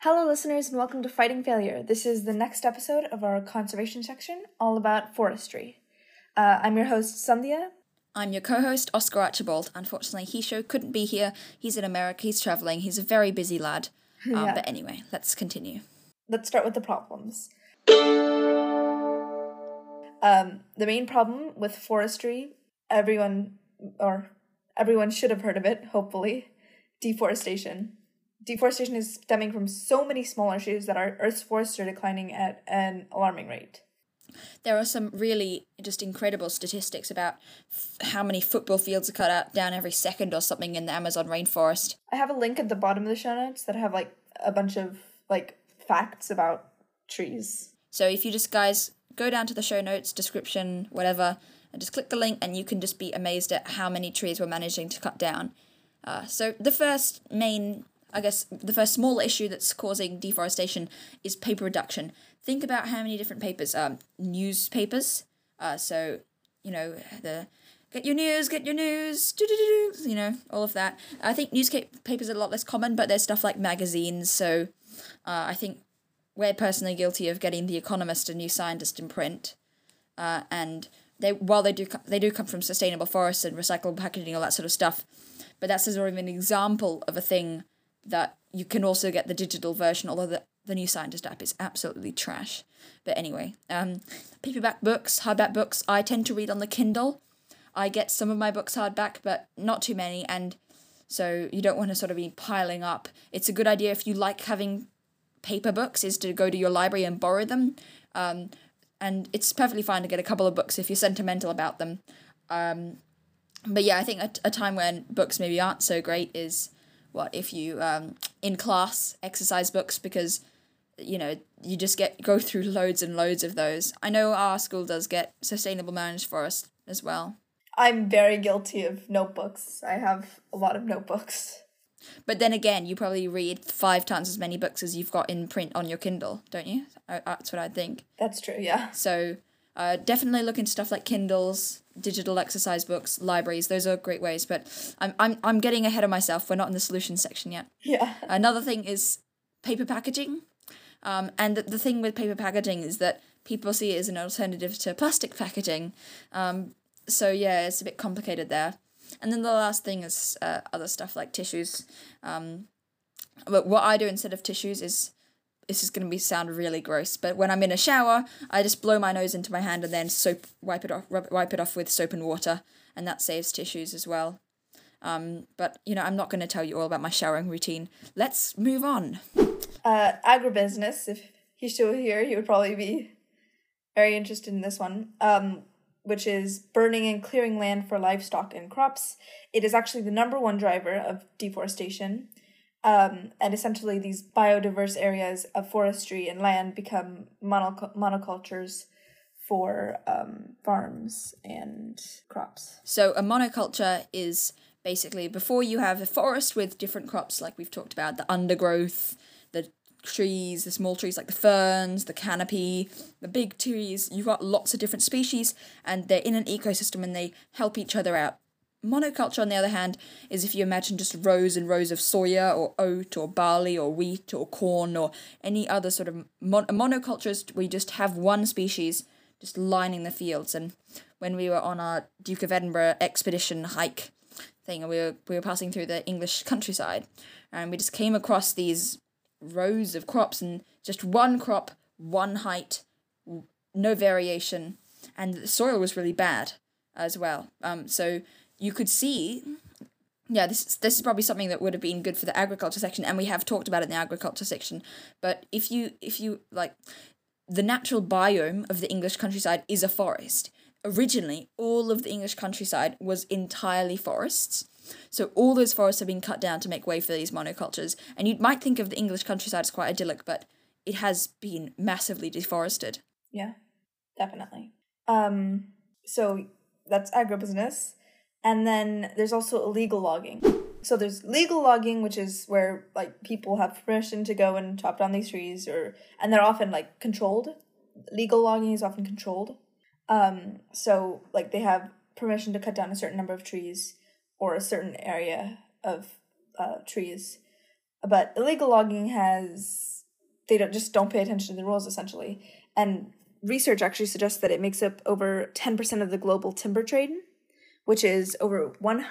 Hello, listeners, and welcome to Fighting Failure. This is the next episode of our conservation section, all about forestry. I'm your host, Sandhya. I'm your co-host, Oscar Archibald. Unfortunately, Hisho couldn't be here. He's in America, he's travelling, he's a very busy lad. But anyway, let's continue. Let's start with the problems. The main problem with forestry, everyone should have heard of it, hopefully, deforestation. Deforestation is stemming from so many smaller issues that our Earth's forests are declining at an alarming rate. There are some really just incredible statistics about how many football fields are cut out down every second or something in the Amazon rainforest. I have a link at the bottom of the show notes that have a bunch of facts about trees. So if you just guys go down to the show notes, description, whatever, and just click the link and you can just be amazed at how many trees we're managing to cut down. So the first small issue that's causing deforestation is paper reduction. Think about how many different papers, newspapers, so, the get your news, all of that. I think newspapers are a lot less common, but there's stuff like magazines, so I think we're personally guilty of getting The Economist, A New Scientist in print, and they do come from sustainable forests and recyclable packaging, all that sort of stuff, but that's sort of an example of a thing that you can also get the digital version, although the New Scientist app is absolutely trash. But anyway, paperback books, hardback books, I tend to read on the Kindle. I get some of my books hardback, but not too many, and so you don't want to sort of be piling up. It's a good idea if you like having paper books, is to go to your library and borrow them, and it's perfectly fine to get a couple of books if you're sentimental about them. But yeah, I think a time when books maybe aren't so great is if you, in class, exercise books, because, you just go through loads and loads of those. I know our school does get sustainable managed forest as well. I'm very guilty of notebooks. I have a lot of notebooks. But then again, you probably read 5 times as many books as you've got in print on your Kindle, don't you? That's what I think. That's true, yeah. So definitely look into stuff like Kindles, digital exercise books, libraries. Those are great ways, but I'm getting ahead of myself. We're not in the solution section yet. Yeah. Another thing is paper packaging. And the thing with paper packaging is that people see it as an alternative to plastic packaging. So yeah, it's a bit complicated there. And then the last thing is other stuff like tissues. But what I do instead of tissues is, this is going to sound really gross, but when I'm in a shower, I just blow my nose into my hand and then wipe it off with soap and water, and that saves tissues as well. But, I'm not going to tell you all about my showering routine. Let's move on. Agribusiness, if he's still here, he would probably be very interested in this one, which is burning and clearing land for livestock and crops. It is actually the number one driver of deforestation. And essentially these biodiverse areas of forestry and land become monocultures for farms and crops. So a monoculture is basically, before you have a forest with different crops, like we've talked about, the undergrowth, the trees, the small trees like the ferns, the canopy, the big trees, you've got lots of different species, and they're in an ecosystem and they help each other out. Monoculture, on the other hand, is if you imagine just rows and rows of soya or oat or barley or wheat or corn or any other sort of monocultures. We just have one species just lining the fields. And when we were on our Duke of Edinburgh expedition hike thing, we were passing through the English countryside, and we just came across these rows of crops, and just one crop, one height, no variation, and the soil was really bad as well. So you could see, this is probably something that would have been good for the agriculture section, and we have talked about it in the agriculture section. But if you like, the natural biome of the English countryside is a forest. Originally, all of the English countryside was entirely forests. So all those forests have been cut down to make way for these monocultures. And you might think of the English countryside as quite idyllic, but it has been massively deforested. Yeah, definitely. So that's agribusiness. And then there's also illegal logging. So there's legal logging, which is where people have permission to go and chop down these trees, and they're often controlled. Legal logging is often controlled. So they have permission to cut down a certain number of trees or a certain area of trees. But illegal logging has they don't pay attention to the rules, essentially. And research actually suggests that it makes up over 10% of the global timber trade, which is over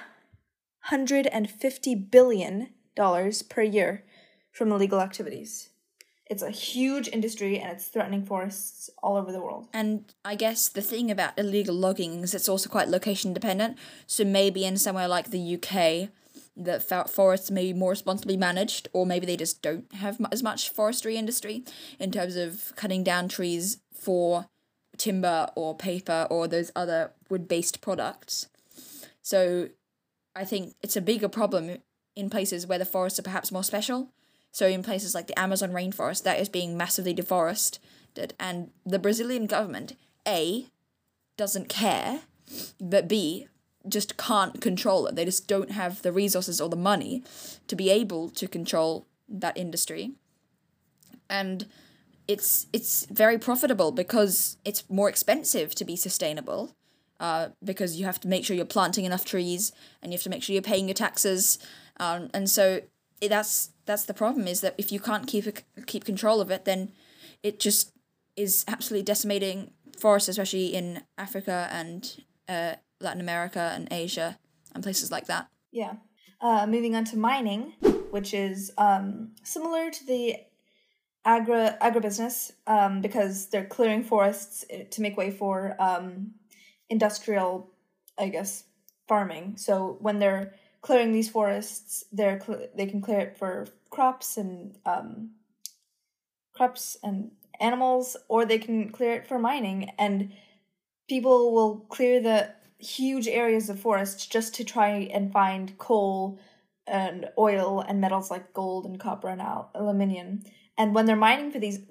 $150 billion per year from illegal activities. It's a huge industry, and it's threatening forests all over the world. And I guess the thing about illegal logging is it's also quite location dependent. So maybe in somewhere like the UK, the forests may be more responsibly managed, or maybe they just don't have as much forestry industry in terms of cutting down trees for timber or paper or those other wood-based products. So I think it's a bigger problem in places where the forests are perhaps more special. So in places like the Amazon rainforest, that is being massively deforested, and the Brazilian government, A, doesn't care, but B, just can't control it. They just don't have the resources or the money to be able to control that industry. And it's very profitable because it's more expensive to be sustainable, because you have to make sure you're planting enough trees, and you have to make sure you're paying your taxes, and so that's the problem, is that if you can't keep control of it, then it just is absolutely decimating forests, especially in Africa and Latin America and Asia and places like that. Yeah. Moving on to mining, which is similar to the agribusiness, because they're clearing forests to make way for industrial, I guess, farming. So when they're clearing these forests, they can clear it for crops and animals, or they can clear it for mining. And people will clear the huge areas of forest just to try and find coal and oil and metals like gold and copper and aluminium. And when they're mining for these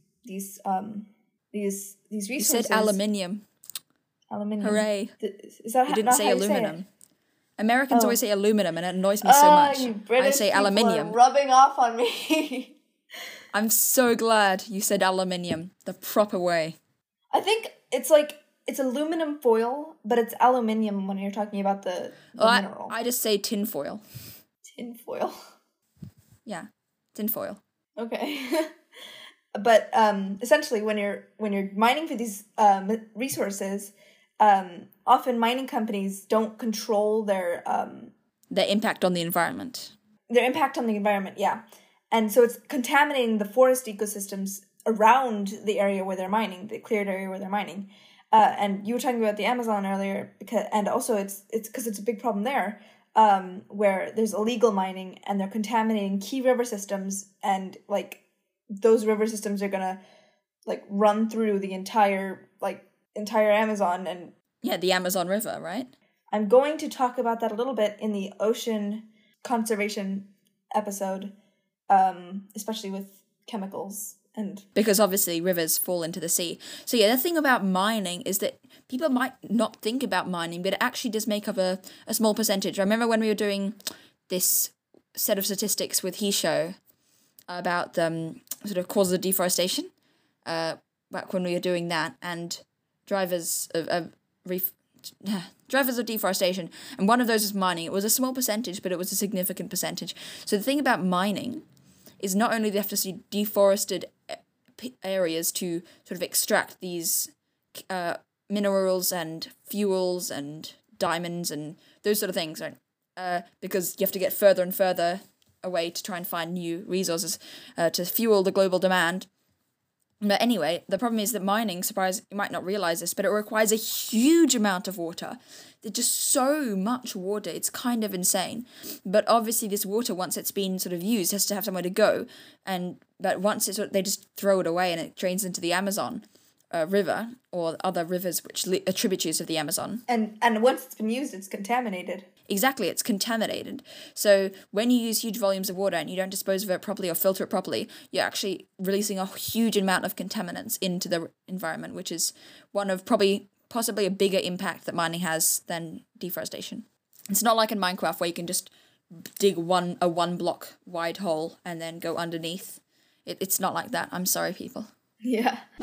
resources, you said aluminium. Aluminium. Hooray! Is that you didn't say aluminum. Americans always say aluminum, and it annoys me so much. You British I say aluminium. Are rubbing off on me. I'm so glad you said aluminium the proper way. I think it's aluminum foil, but it's aluminium when you're talking about the mineral. I just say tin foil. Tin foil. Yeah, tin foil. Okay. But essentially, when you're mining for these resources, often mining companies don't control their impact on the environment. Their impact on the environment, yeah. And so it's contaminating the forest ecosystems around the area where they're mining, the cleared area where they're mining. And you were talking about the Amazon earlier, and also it's because it's a big problem there, where there's illegal mining and they're contaminating key river systems, and like those river systems are gonna like run through the entire Amazon. And yeah, the Amazon River, right? I'm going to talk about that a little bit in the ocean conservation episode, especially with chemicals. And because obviously rivers fall into the sea. So yeah, the thing about mining is that people might not think about mining, but it actually does make up a small percentage. I remember when we were doing this set of statistics with Hisho about sort of causes of deforestation, back when we were doing that, and drivers of deforestation, and one of those was mining. It was a small percentage, but it was a significant percentage. So the thing about mining is not only do they have to see deforested areas to sort of extract these minerals and fuels and diamonds and those sort of things, right? Because you have to get further and further away to try and find new resources to fuel the global demand. But anyway, the problem is that mining, you might not realize this, but it requires a huge amount of water. There's just so much water, it's kind of insane. But obviously this water, once it's been sort of used, has to have somewhere to go. But once they just throw it away and it drains into the Amazon River or other rivers which are tributaries of the Amazon. And once it's been used, it's contaminated. Exactly, it's contaminated. So when you use huge volumes of water and you don't dispose of it properly or filter it properly, you're actually releasing a huge amount of contaminants into the environment, which is one of possibly a bigger impact that mining has than deforestation. It's not like in Minecraft where you can just dig a one block wide hole and then go underneath. It's not like that. I'm sorry, people. Yeah.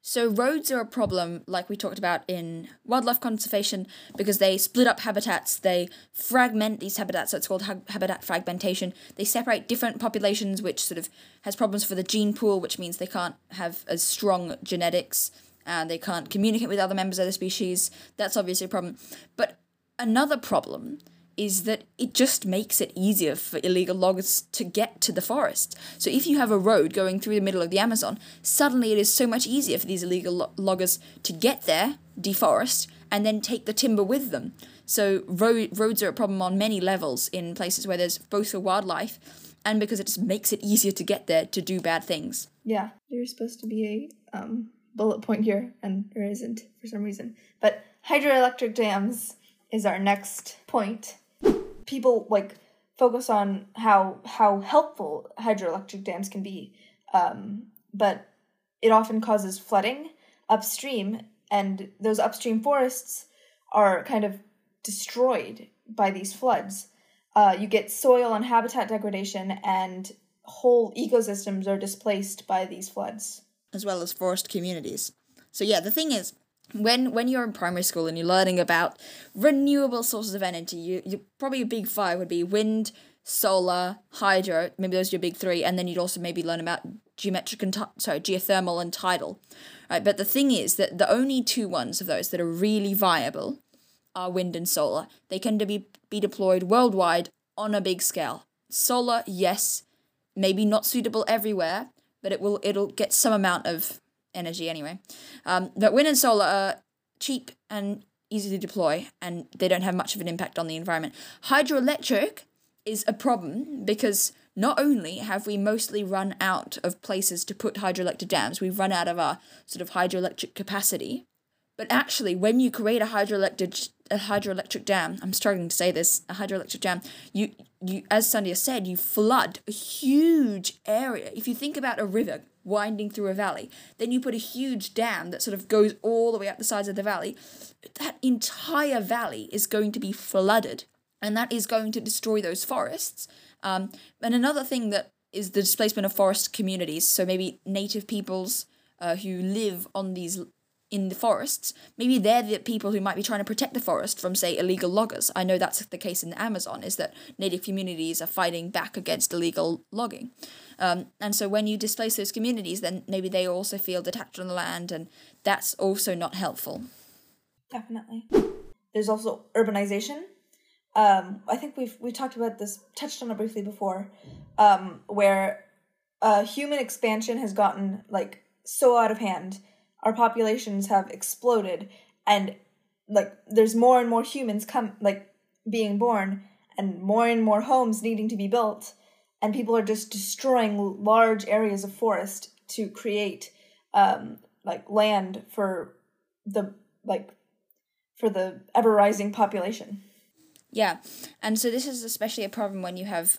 So roads are a problem, like we talked about in wildlife conservation, because they split up habitats, they fragment these habitats, so it's called habitat fragmentation. They separate different populations, which sort of has problems for the gene pool, which means they can't have as strong genetics, and they can't communicate with other members of the species. That's obviously a problem. But another problem is that it just makes it easier for illegal loggers to get to the forest. So if you have a road going through the middle of the Amazon, suddenly it is so much easier for these illegal loggers to get there, deforest, and then take the timber with them. So roads are a problem on many levels in places where there's both for wildlife and because it just makes it easier to get there to do bad things. Yeah, there's supposed to be a bullet point here, and there isn't for some reason. But hydroelectric dams is our next point. People focus on how helpful hydroelectric dams can be, but it often causes flooding upstream, and those upstream forests are kind of destroyed by these floods. You get soil and habitat degradation, and whole ecosystems are displaced by these floods. As well as forest communities. So yeah, the thing is, when you're in primary school and you're learning about renewable sources of energy, you probably your big five would be wind, solar, hydro, maybe those are your big three, and then you'd also maybe learn about geothermal and tidal. Right, but the thing is that the only two ones of those that are really viable are wind and solar. They can be deployed worldwide on a big scale. Solar, yes, maybe not suitable everywhere, but it'll get some amount of energy anyway. But wind and solar are cheap and easy to deploy, and they don't have much of an impact on the environment. Hydroelectric is a problem because not only have we mostly run out of places to put hydroelectric dams, we've run out of our sort of hydroelectric capacity, but actually when you create a hydroelectric dam, I'm struggling to say this, a hydroelectric dam, you as Sandhya said, you flood a huge area. If you think about a river winding through a valley, then you put a huge dam that sort of goes all the way up the sides of the valley, that entire valley is going to be flooded, and that is going to destroy those forests. And another thing that is the displacement of forest communities, so maybe native peoples who live in the forests, maybe they're the people who might be trying to protect the forest from, say, illegal loggers. I know that's the case in the Amazon, is that native communities are fighting back against illegal logging. And so when you displace those communities, then maybe they also feel detached from the land, and that's also not helpful. Definitely. There's also urbanization. I think we touched on it briefly before, where human expansion has gotten so out of hand. Our populations have exploded, and there's more and more humans being born, and more homes needing to be built, and people are just destroying large areas of forest to create land for the ever rising population. Yeah, and so this is especially a problem when you have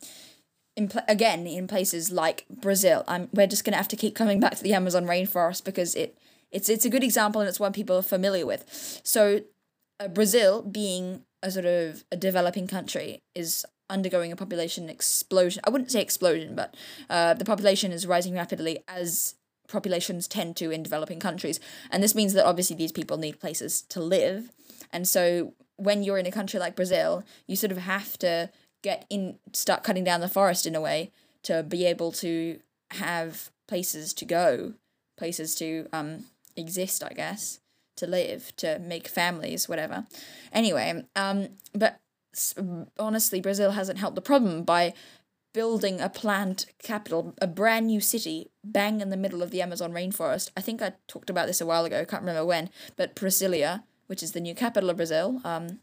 in places like Brazil. We're just going to have to keep coming back to the Amazon rainforest because it's a good example, and it's one people are familiar with. So Brazil, being a sort of a developing country, is undergoing a population explosion. I wouldn't say explosion, but the population is rising rapidly, as populations tend to in developing countries. And this means that obviously these people need places to live. And so when you're in a country like Brazil, you sort of have to start cutting down the forest in a way to be able to have places to go, places to exist, I guess, to live, to make families, whatever. Anyway, but honestly, Brazil hasn't helped the problem by building a planned capital, a brand new city, bang in the middle of the Amazon rainforest. I think I talked about this a while ago, I can't remember when, but Brasilia, which is the new capital of Brazil,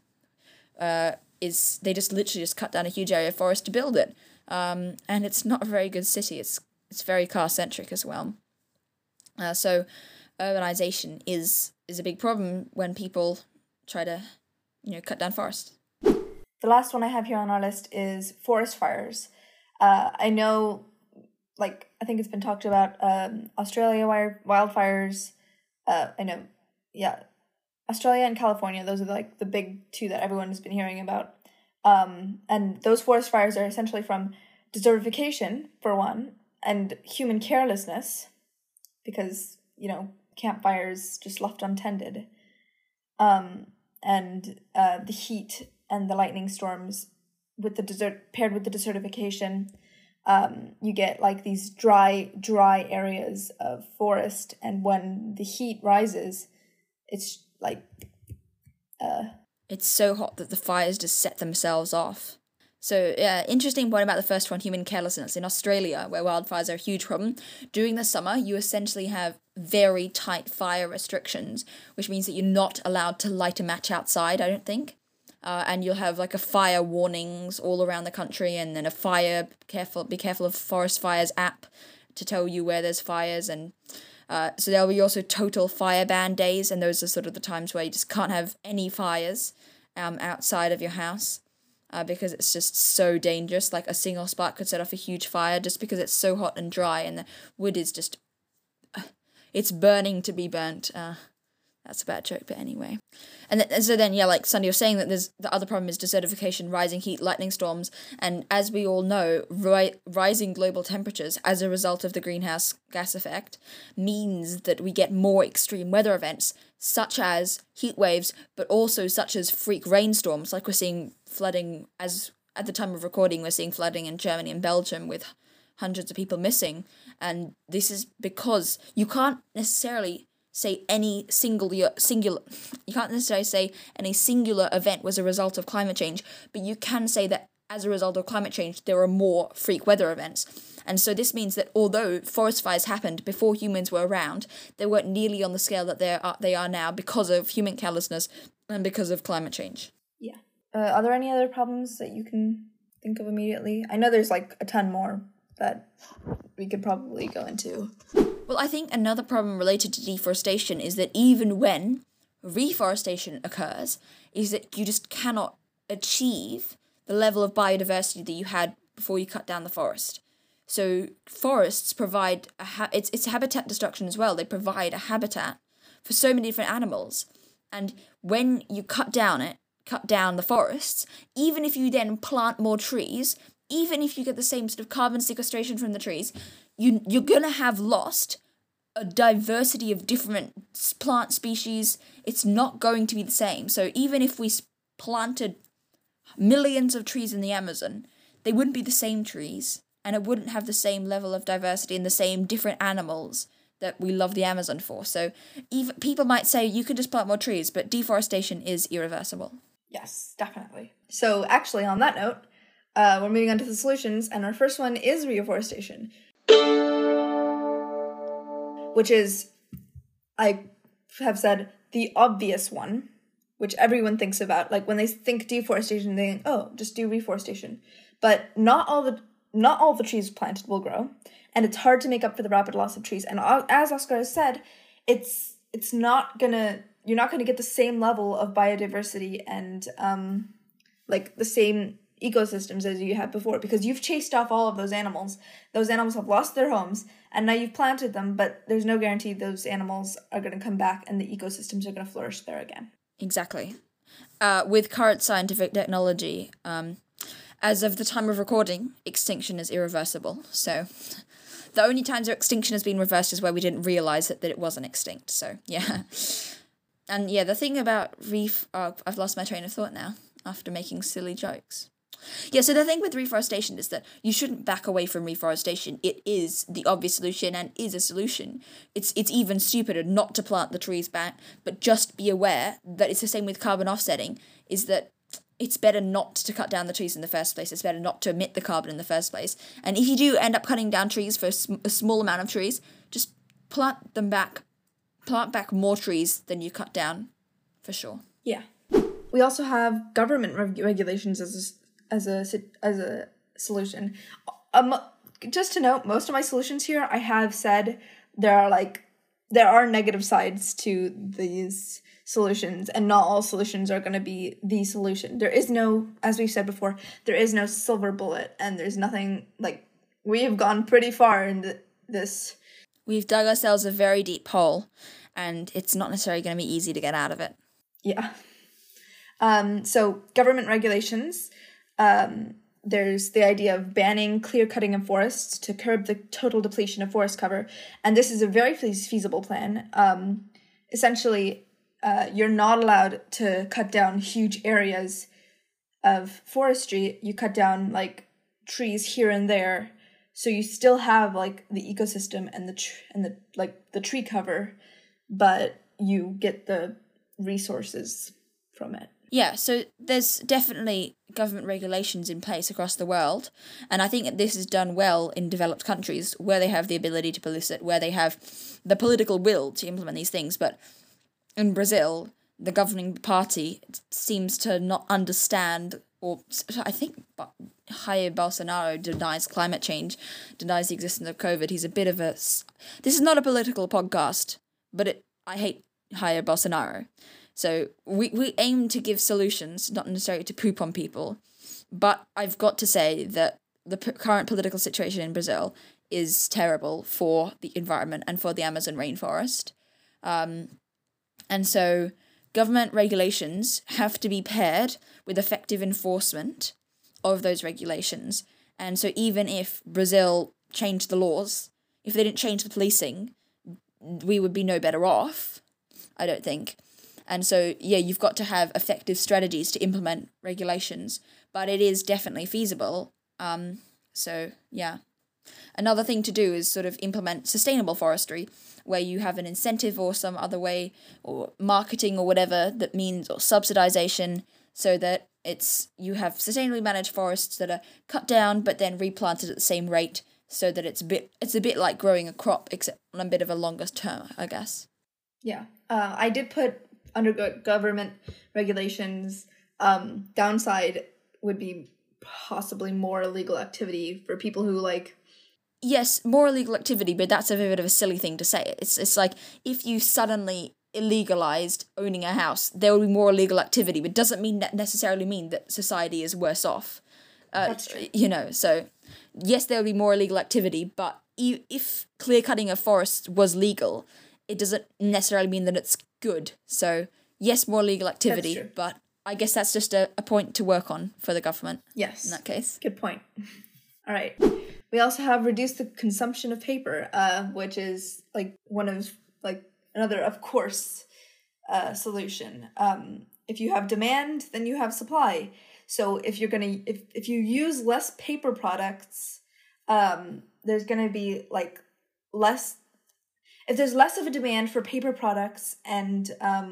they just literally cut down a huge area of forest to build it. And it's not a very good city. It's very car-centric as well. So urbanization is a big problem when people try to, cut down forests. The last one I have here on our list is forest fires. I know, I think it's been talked about, Australia wildfires. I know, yeah, Australia and California, those are the big two that everyone has been hearing about. And those forest fires are essentially from desertification, for one, and human carelessness, because, campfires just left untended. And the heat and the lightning storms with the paired with the desertification, you get like these dry areas of forest, and when the heat rises, it's like it's so hot that the fires just set themselves off. So, yeah, interesting point about the first one, human carelessness. In Australia, where wildfires are a huge problem, during the summer, you essentially have very tight fire restrictions, which means that you're not allowed to light a match outside, I don't think. And you'll have, like, a fire warnings all around the country, and then a be careful of forest fires app to tell you where there's fires, and so there'll be also total fire ban days, and those are sort of the times where you just can't have any fires outside of your house. Because it's just so dangerous. Like, a single spark could set off a huge fire just because it's so hot and dry, and the wood is just... it's burning to be burnt. That's a bad joke, but anyway. And so then, yeah, like Sunday was saying, that the other problem is desertification, rising heat, lightning storms, and as we all know, rising global temperatures as a result of the greenhouse gas effect means that we get more extreme weather events, such as heat waves, but also such as freak rainstorms, like we're seeing flooding, as at the time of recording, we're seeing flooding in Germany and Belgium with hundreds of people missing, and this is because you can't necessarily say any singular you can't necessarily say any singular event was a result of climate change, but you can say that as a result of climate change there are more freak weather events. And so this means that although forest fires happened before humans were around, they weren't nearly on the scale that they are now because of human carelessness and because of climate change. Yeah. Are there any other problems that you can think of immediately? I know there's like a ton more that we could probably go into. Well, I think another problem related to deforestation is that even when reforestation occurs, is that you just cannot achieve the level of biodiversity that you had before you cut down the forest. So forests provide it's habitat destruction as well. They provide a habitat for so many different animals, and when you cut down the forests, even if you then plant more trees, even if you get the same sort of carbon sequestration from the trees, you're gonna have lost a diversity of different plant species. It's not going to be the same. So even if we planted millions of trees in the Amazon, they wouldn't be the same trees, and it wouldn't have the same level of diversity and the same different animals that we love the Amazon for. So even people might say you could just plant more trees, but deforestation is irreversible. Yes, definitely. So actually, on that note, we're moving on to the solutions, and our first one is reforestation, which is, I have said, the obvious one, which everyone thinks about. Like, when they think deforestation, they think, oh, just do reforestation. But not all the trees planted will grow, and it's hard to make up for the rapid loss of trees. And as Oscar has said, you're not gonna get the same level of biodiversity and like the same ecosystems as you had before, because you've chased off all of those animals. Those animals have lost their homes, and now you've planted them, but there's no guarantee those animals are going to come back and the ecosystems are going to flourish there again. Exactly. With current scientific technology, as of the time of recording, extinction is irreversible. So the only times where extinction has been reversed is where we didn't realise that it wasn't extinct. So, yeah. And yeah, the thing about I've lost my train of thought now after making silly jokes. Yeah, so the thing with reforestation is that you shouldn't back away from reforestation. It is the obvious solution and is a solution. It's even stupider not to plant the trees back, but just be aware that it's the same with carbon offsetting, is that it's better not to cut down the trees in the first place. It's better not to emit the carbon in the first place. And if you do end up cutting down trees for a small amount of trees, just plant them back. Plant back more trees than you cut down, for sure. Yeah. We also have government regulations as a solution. Just to note, most of my solutions here, I have said there are negative sides to these solutions, and not all solutions are going to be the solution. There is no, as we've said before, there is no silver bullet, and there's nothing, like, we have gone pretty far in this. We've dug ourselves a very deep hole, and it's not necessarily going to be easy to get out of it. Yeah. So government regulations, there's the idea of banning clear cutting of forests to curb the total depletion of forest cover. And this is a very feasible plan. Essentially, you're not allowed to cut down huge areas of forestry. You cut down like trees here and there, so you still have like the ecosystem and the tree cover, but you get the resources from it. Yeah, so there's definitely government regulations in place across the world, and I think that this is done well in developed countries where they have the ability to police it, where they have the political will to implement these things. But in Brazil, the governing party seems to not understand, or I think Jair Bolsonaro denies climate change, denies the existence of COVID. He's a bit of a... This is not a political podcast, but I hate Jair Bolsonaro. So we aim to give solutions, not necessarily to poop on people. But I've got to say that the current political situation in Brazil is terrible for the environment and for the Amazon rainforest. And so government regulations have to be paired with effective enforcement of those regulations. And so even if Brazil changed the laws, if they didn't change the policing, we would be no better off, I don't think. And so, yeah, you've got to have effective strategies to implement regulations, but it is definitely feasible. So, yeah. Another thing to do is sort of implement sustainable forestry, where you have an incentive or some other way, or marketing or whatever that means, or subsidization, so that you have sustainably managed forests that are cut down but then replanted at the same rate, so that it's a bit like growing a crop, except on a bit of a longer term, I guess. Yeah. I did put under government regulations, downside would be possibly more illegal activity for people who like... Yes, more illegal activity, but that's a bit of a silly thing to say. It's like, if you suddenly illegalized owning a house, there will be more illegal activity, but it doesn't necessarily mean that society is worse off. That's true. So yes, there will be more illegal activity, but if clear cutting of forests was legal, it doesn't necessarily mean that it's good. So yes, more legal activity, but I guess that's just a point to work on for the government. Yes. In that case. Good point. All right. We also have reduced the consumption of paper, which is like one of like another, of course, solution. If you have demand, then you have supply. So if you use less paper products, there's gonna be like less. If there's less of a demand for paper products and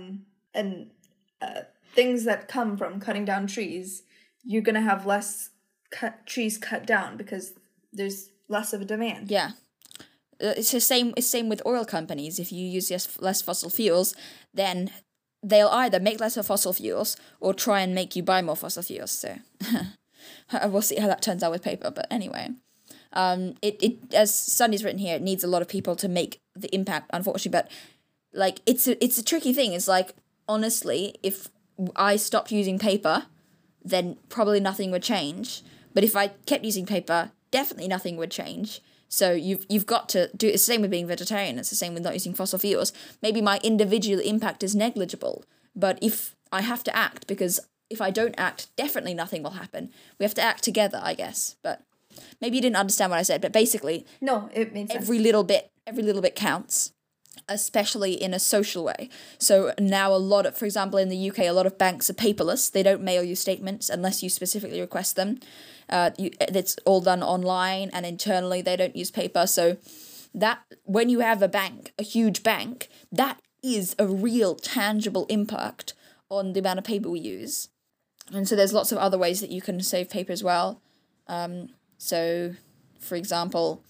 things that come from cutting down trees, you're gonna have less trees cut down because there's less of a demand. Yeah. It's the same with oil companies. If you use less fossil fuels, then they'll either make less of fossil fuels or try and make you buy more fossil fuels. So we'll see how that turns out with paper. But anyway, it as Sunny's written here, it needs a lot of people to make the impact, unfortunately. But like it's a tricky thing. It's like, honestly, if I stopped using paper, then probably nothing would change. But if I kept using paper, definitely nothing would change. So you've got to do it's the same with being vegetarian. It's the same with not using fossil fuels. Maybe my individual impact is negligible, but if I have to act, because if I don't act, definitely nothing will happen. We have to act together, I guess. But maybe you didn't understand what I said. But basically, no, it made sense. Every little bit counts, especially in a social way. So now for example, in the UK, a lot of banks are paperless. They don't mail you statements unless you specifically request them. It's all done online, and internally they don't use paper. So that when you have a huge bank, that is a real tangible impact on the amount of paper we use. And so there's lots of other ways that you can save paper as well. So, for example,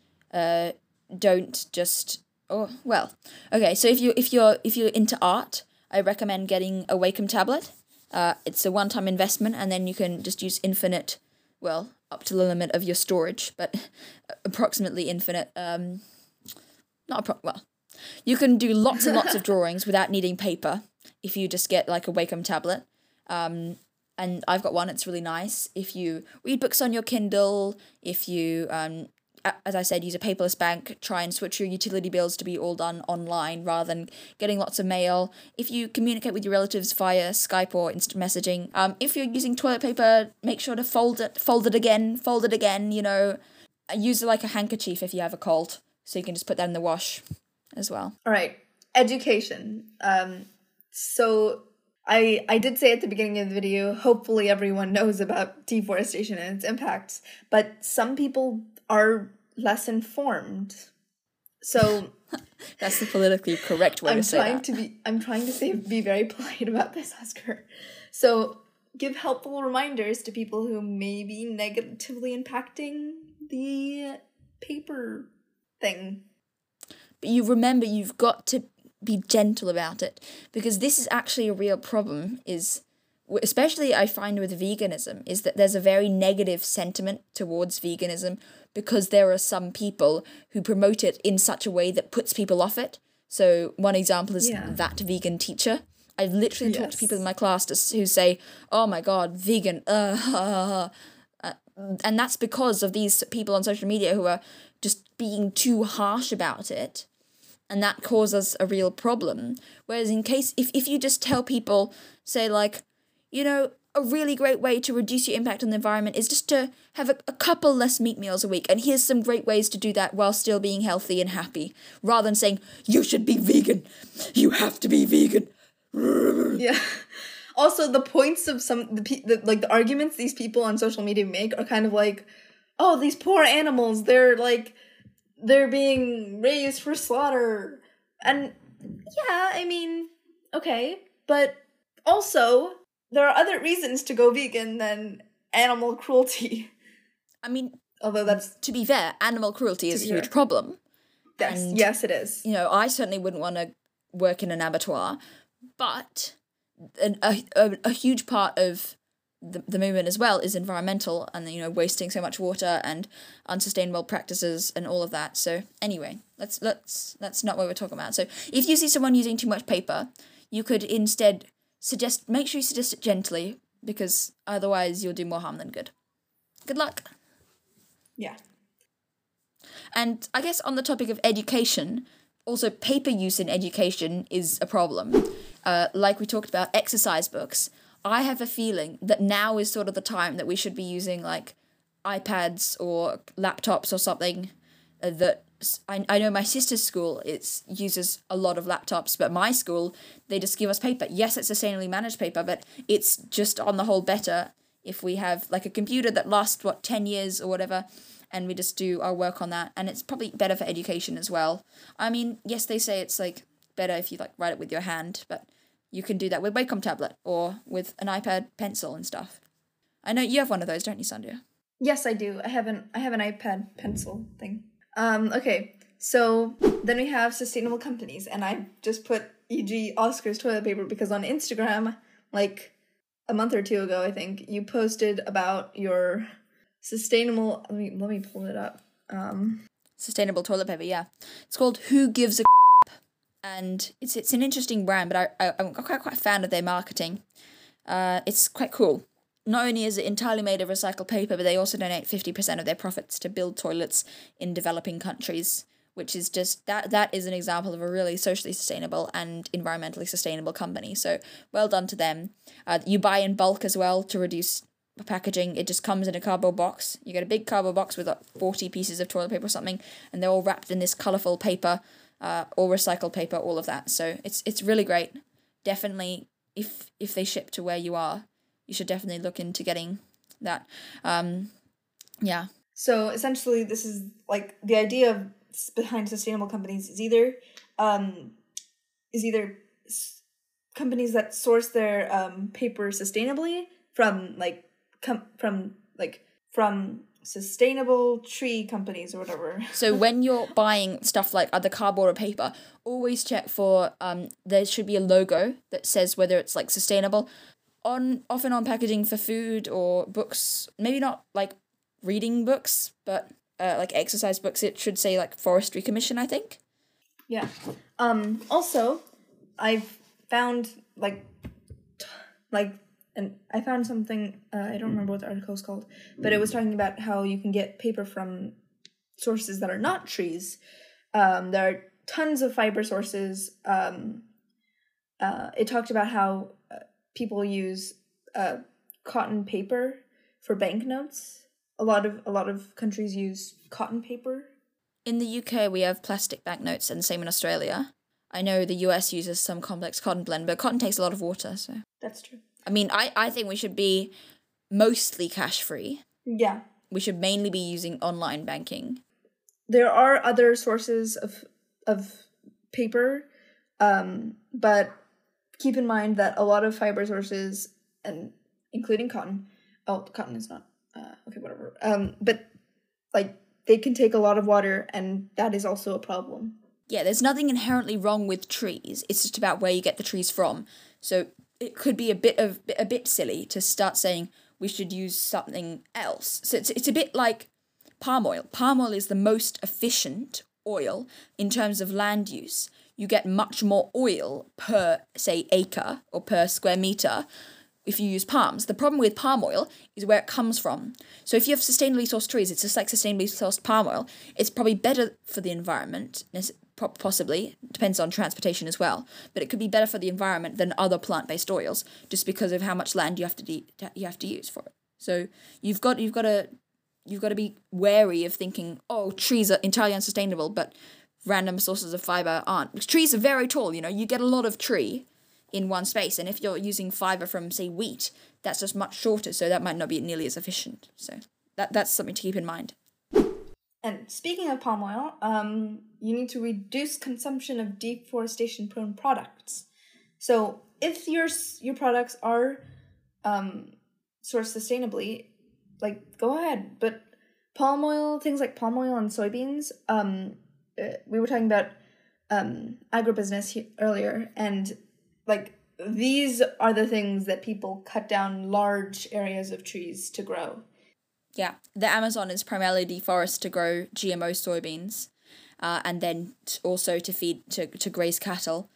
don't just... Oh, well, okay. So if you're into art, I recommend getting a Wacom tablet. It's a one-time investment, and then you can just use infinite, well, up to the limit of your storage, but approximately infinite. You can do lots and lots of drawings without needing paper if you just get like a Wacom tablet. And I've got one. It's really nice. If you read books on your Kindle, if you as I said, use a paperless bank. Try and switch your utility bills to be all done online rather than getting lots of mail. If you communicate with your relatives via Skype or instant messaging, if you're using toilet paper, make sure to fold it again, you know. Use it like a handkerchief if you have a cold, so you can just put that in the wash as well. All right, education. So I did say at the beginning of the video, hopefully everyone knows about deforestation and its impacts, but some people are less informed. So that's the politically correct way to say that. I'm trying to be very polite about this, Oscar. So give helpful reminders to people who may be negatively impacting the paper thing. But you remember, you've got to be gentle about it, because this is actually a real problem, is especially I find with veganism, is that there's a very negative sentiment towards veganism because there are some people who promote it in such a way that puts people off it. So one example is that vegan teacher. I've literally talked to people in my class who say, oh my god, vegan, and that's because of these people on social media who are just being too harsh about it. And that causes a real problem. Whereas if you just tell people, say like, you know, a really great way to reduce your impact on the environment is just to have a couple less meat meals a week. And here's some great ways to do that while still being healthy and happy. Rather than saying, you should be vegan. You have to be vegan. Yeah. Also, the points of the arguments these people on social media make are kind of like, oh, these poor animals, they're being raised for slaughter. And yeah, I mean, okay. But also, there are other reasons to go vegan than animal cruelty. I mean, although that's... To be fair, animal cruelty is a huge problem. Yes, it is. You know, I certainly wouldn't want to work in an abattoir, but a huge part of the movement as well is environmental, and, you know, wasting so much water and unsustainable practices and all of that. So anyway, that's not what we're talking about. So if you see someone using too much paper, you could instead make sure you suggest it gently, because otherwise you'll do more harm than good. Good luck. Yeah. And I guess on the topic of education, also paper use in education is a problem. Like we talked about exercise books, I have a feeling that now is sort of the time that we should be using like iPads or laptops or something. That I know my sister's school uses a lot of laptops, but my school, they just give us paper. Yes, it's sustainably managed paper, but it's just on the whole better if we have like a computer that lasts 10 years or whatever, and we just do our work on that. And it's probably better for education as well. I mean, yes, they say it's like better if you like write it with your hand, but you can do that with Wacom tablet or with an iPad pencil and stuff. I know you have one of those, don't you, Sandhya? Yes, I do. I have an iPad pencil thing. Okay, so then we have sustainable companies, and I just put e.g. Oscar's toilet paper because on Instagram, like a month or two ago, I think, you posted about your sustainable... Let me pull it up. Sustainable toilet paper, yeah. It's called Who Gives a and it's an interesting brand, but I'm quite a fan of their marketing. It's quite cool. Not only is it entirely made of recycled paper, but they also donate 50% of their profits to build toilets in developing countries, which is just, that is an example of a really socially sustainable and environmentally sustainable company. So well done to them. You buy in bulk as well to reduce packaging. It just comes in a cardboard box. You get a big cardboard box with 40 pieces of toilet paper or something, and they're all wrapped in this colourful paper, or recycled paper, all of that. So it's really great. Definitely, if they ship to where you are, you should definitely look into getting that. Yeah. So essentially, this is like the idea behind sustainable companies is either companies that source their paper sustainably from sustainable tree companies or whatever. So when you're buying stuff like other cardboard or paper, always check for there should be a logo that says whether it's like sustainable. Often on packaging for food or books, maybe not like reading books, but like exercise books, it should say like Forestry Commission, I think. Yeah. Also, I've found and I found something, I don't remember what the article is called, but it was talking about how you can get paper from sources that are not trees. There are tons of fiber sources. It talked about how people use cotton paper for banknotes. A lot of countries use cotton paper. In the UK, we have plastic banknotes, and the same in Australia. I know the US uses some complex cotton blend, but cotton takes a lot of water, so... That's true. I mean, I think we should be mostly cash-free. Yeah. We should mainly be using online banking. There are other sources of paper, but keep in mind that a lot of fiber sources, and including cotton... Oh, cotton is not... okay, whatever. But, like, they can take a lot of water, and that is also a problem. Yeah, there's nothing inherently wrong with trees. It's just about where you get the trees from. So it could be a bit silly to start saying we should use something else. So it's a bit like palm oil. Palm oil is the most efficient oil in terms of land use. You get much more oil per, say, acre or per square meter if you use palms. The problem with palm oil is where it comes from. So if you have sustainably sourced trees, it's just like sustainably sourced palm oil. It's probably better for the environment, possibly, depends on transportation as well, but it could be better for the environment than other plant-based oils just because of how much land you have to use for it. So you've got to be wary of thinking, oh, trees are entirely unsustainable, but random sources of fiber aren't. Because trees are very tall, you get a lot of tree in one space, and if you're using fiber from, say, wheat, that's just much shorter, so that might not be nearly as efficient. So that's something to keep in mind. And speaking of palm oil, you need to reduce consumption of deforestation-prone products. So if your products are sourced sustainably, like, go ahead. But palm oil, things like palm oil and soybeans, we were talking about agribusiness earlier, and like, these are the things that people cut down large areas of trees to grow. Yeah, the Amazon is primarily deforested to grow GMO soybeans, and then also to feed, to graze cattle.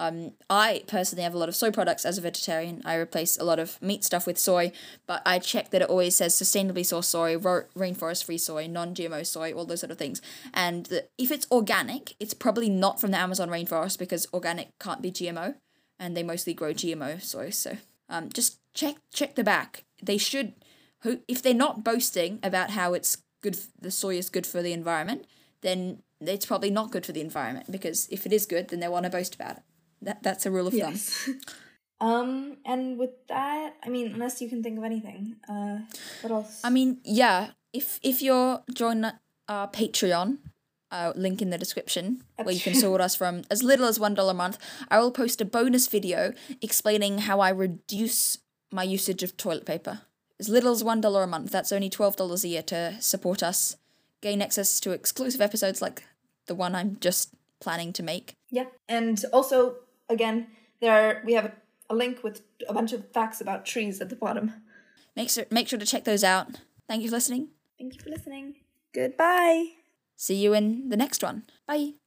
I personally have a lot of soy products as a vegetarian. I replace a lot of meat stuff with soy, but I check that it always says sustainably sourced soy, rainforest-free soy, non-GMO soy, all those sort of things. And if it's organic, it's probably not from the Amazon rainforest because organic can't be GMO, and they mostly grow GMO soy. So just check the back. They should... If they're not boasting about how it's good, the soy is good for the environment, then it's probably not good for the environment, because if it is good, then they want to boast about it. That's a rule of thumb. And with that, I mean, unless you can think of anything, what else? I mean, yeah, if you're joining our Patreon, link in the description, where you can support us from as little as $1 a month, I will post a bonus video explaining how I reduce my usage of toilet paper. As little as $1 a month. That's only $12 a year to support us, gain access to exclusive episodes like the one I'm just planning to make. Yeah, and also, again, we have a link with a bunch of facts about trees at the bottom. Make sure to check those out. Thank you for listening. Thank you for listening. Goodbye. See you in the next one. Bye.